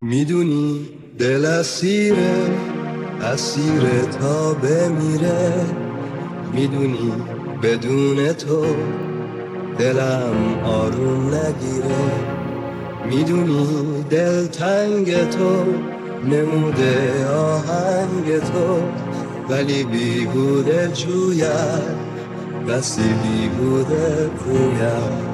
میدونی دل اسیره تا بمیره، میدونی بدون تو دلم آروم نگیره، میدونی دل تنگ تو نموده آهنگ تو، ولی بیهوده جوید بسی بیهوده پوید.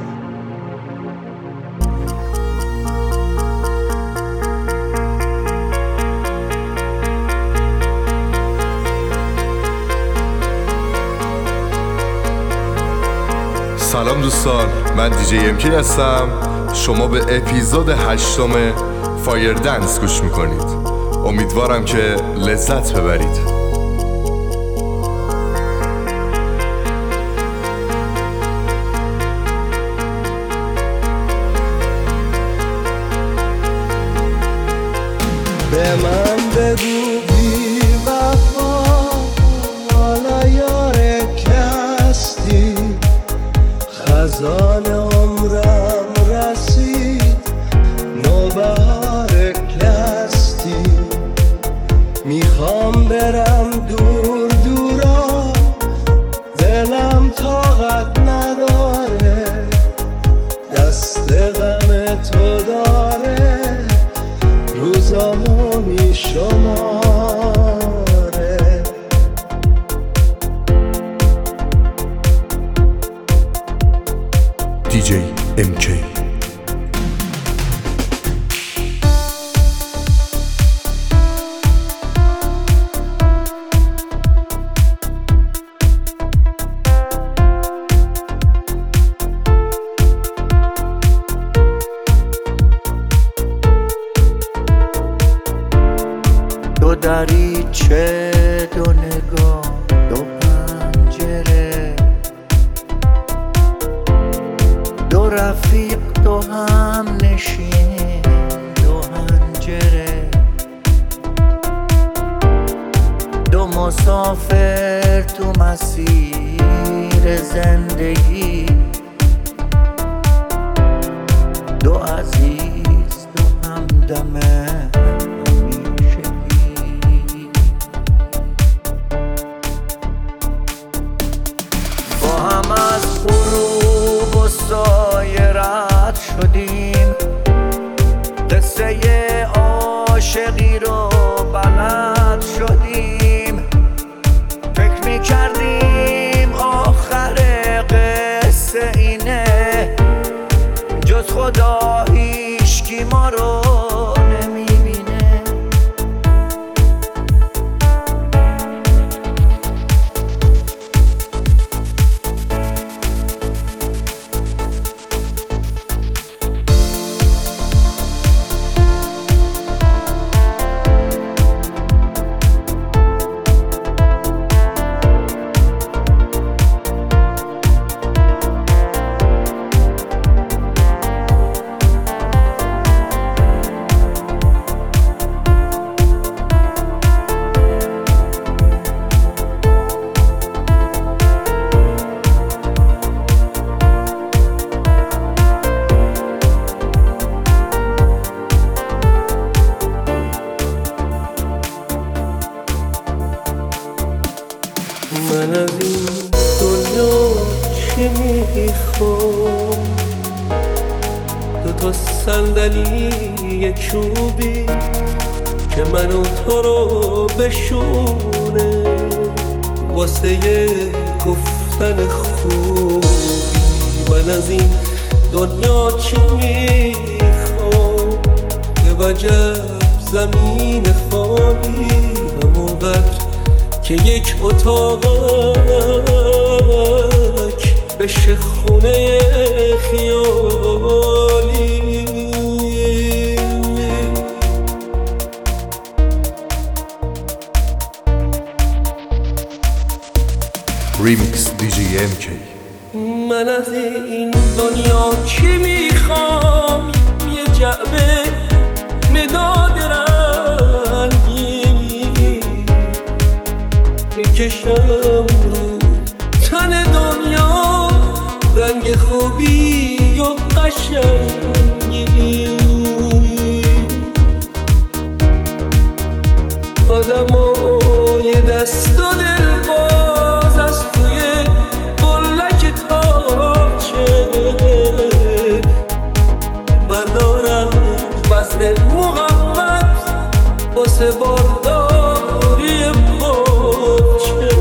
سلام دوستان، من دیجی امکین هستم. شما به اپیزود 8 فایر دنس گوش میکنید. امیدوارم که لذت ببرید. به من بگو بی وفا، حالا یار کستی، خزان عمرم رسید، نوبهار کستی، میخوام برم دور دورا، دلم طاقت نداره، دست غم تو داره، روزامو میشماره. دیجی امکی. دو دریچه، دو نگاه، دو پنجره، دو رفیق، دو هم نشین، دو هنجره، دو مسافر تو مسیر زندگی، دو عزیز، دو همدمه سایه رد شدیم، قصه عاشقی رو بلد شدیم، فکر میکردیم آخر قصه اینه، جز خدا هیچکی ما رو نمیبینه. من از این دنیا چه میخوام؟ دوتا صندلی چوبی که منو تو رو بشونه، واسه گفتن خوبی. من از این دنیا چه میخوام؟ یه وجب زمین خالی، همونقدر که یک اتاقک بشه خونه خیالی. ریمیکس دیجی امکی. من از این دنیا چی میخوام؟ یه جعبه مداد رنگی میکشم رو تن دنیا، رنگ خوبی و قشنگی. بردارم وزن مقامت واسه بارداری پاچه.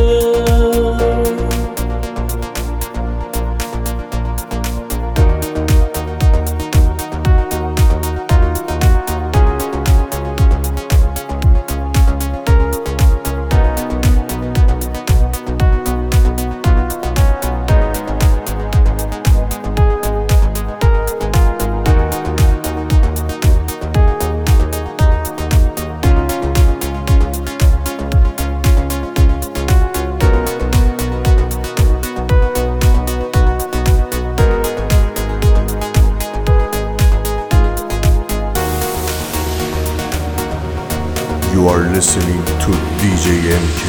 You are listening to DJ MK.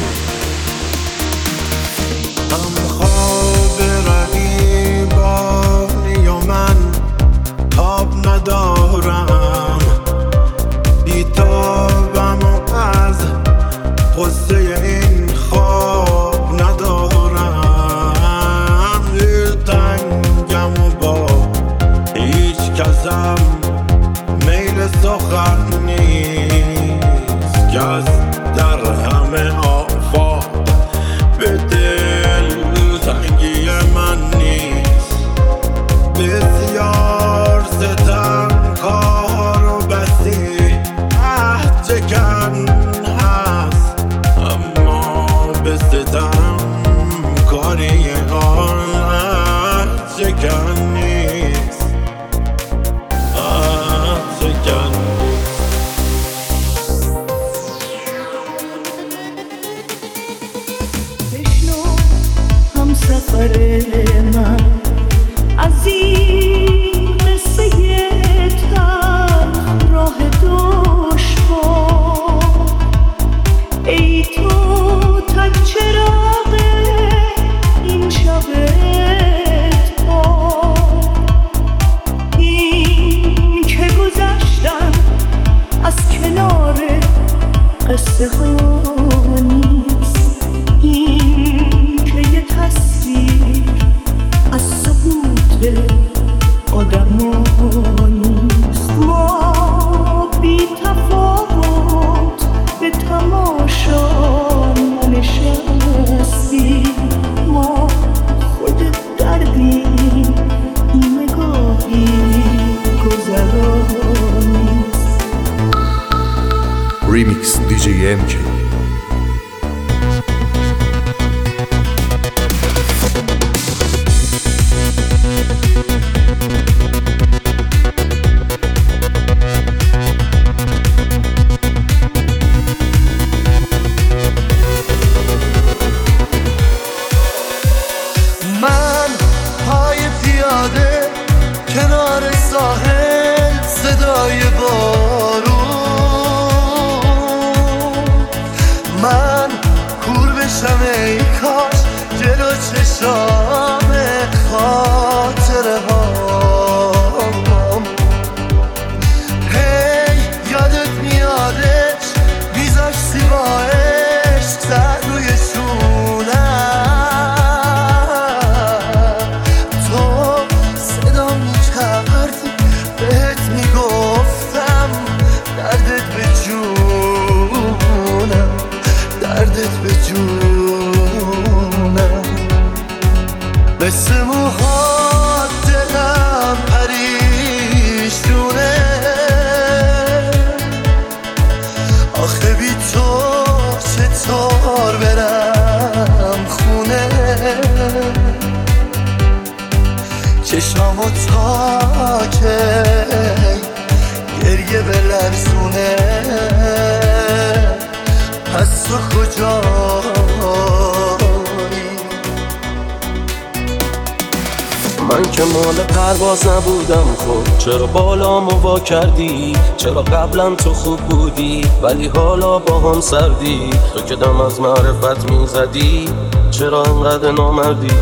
خواب رقیبانی و من تاب ندارم، بیتابم و از قصه این خواب ندارم. دلتنگم و با هیچ کسم میل سخن نیست که از در همه آفاق به دل تنگی من نیست. بسیار ستمکار و بسی چکن هست، اما به ستم کاری آن چکن نیست، چکن بشنو هم سفر من از این قصه تلخ راه دشوار. ای تو تک چراغ این شب تار، این که گذشتن از کنار قصه ها نیست، این که یه تصویر از سقوط آدم ها نیست. ما بی تفاوت به تماشا ننشستیم، ما خود دردیم، این نگاهی گذرا نیست. Remix DJ MK. من پای پیاده کنار ساحل، صدای بارون، من کور بشم ای کاش جلو چشام خاطره هام. هی یادت میادش میذاش سیبایش سر روی شونم، تو صدا میکردی بهت میگفتم دردت به جونم، دردت به جونم. مثل موهات دلم پریشونه، آخه بی تو چطور برم خونه. چشامو تا که گریه بلرزونه، پس تو کجایی؟ من که مال پرواز نبودم، خب چرا بالامو وا کردی؟ چرا قبلا تو خوب بودی ولی حالا با هم سردی؟ تو که دم از معرفت میزدی چرا انقدر نامردی؟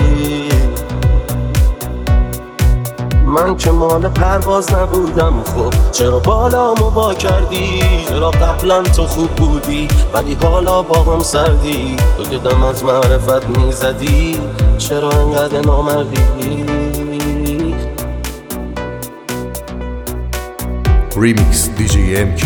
من که مال پرواز نبودم، خب چرا بالامو وا کردی؟ چرا قبلا تو خوب بودی ولی حالا با هم سردی؟ تو که دم از معرفت میزدی چرا انقدر نامردی؟ ریمیکس دیجی MK.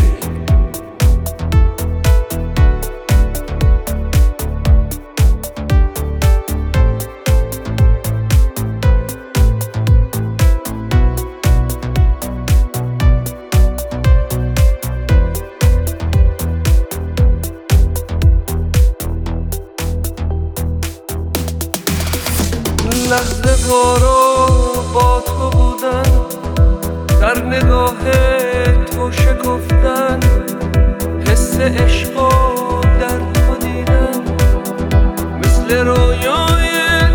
لحظه وارا با تو بودن، در نگاه تو شکفتن، حس عشق و در تو دیدن، مثل رویای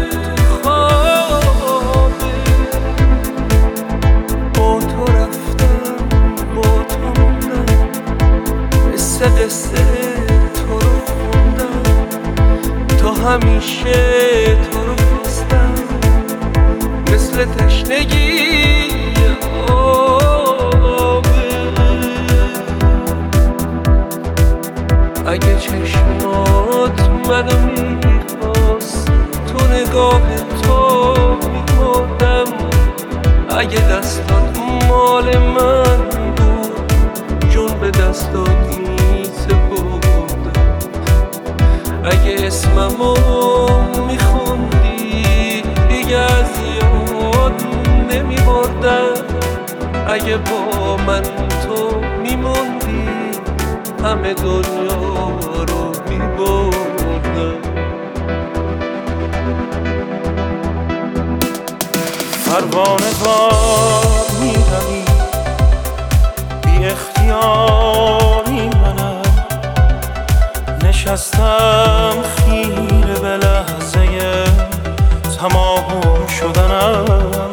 خوابه. با تو رفتم، با تو موندم، مثل قصه تو رو خوندم، تا همیشه تو رو خواستم، مثل تشنگی آبه. اگه چشمات منو میخواست، تو نگاه تو میمردم. اگه دستات مال من بود، جون به دستات میسپردم. اگه اسممو میخوندی، دیگه از یاد نمیبردم. اگه با من تو میموندی، همه دنیا رو میبردم. پروانه وار میروی، بی اختیاری منم، نشستم خیره به لحظه تمام شدنم.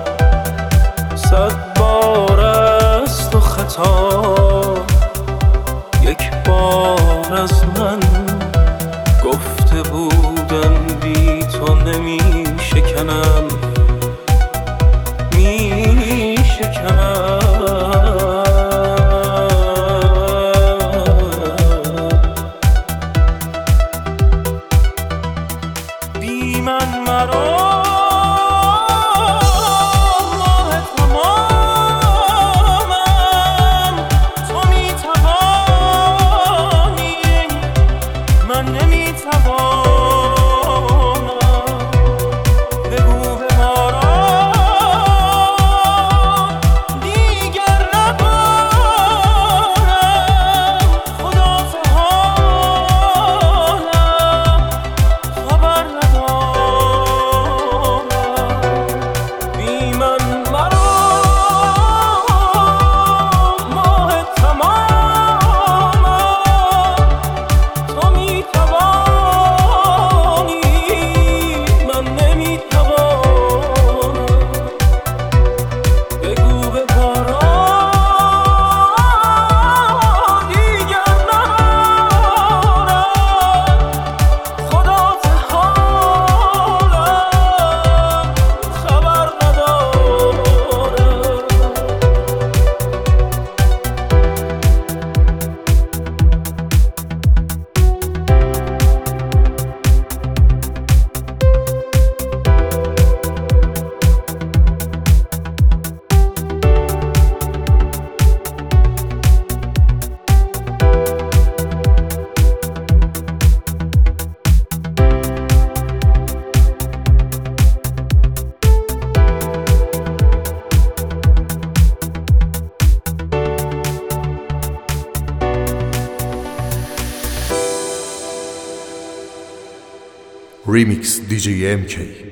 100 بار از تو خطا، یک بار از من گفته بودم بی تو نمی شکنم، می شکنم. بی من مرا ریمیکس دیجی MK.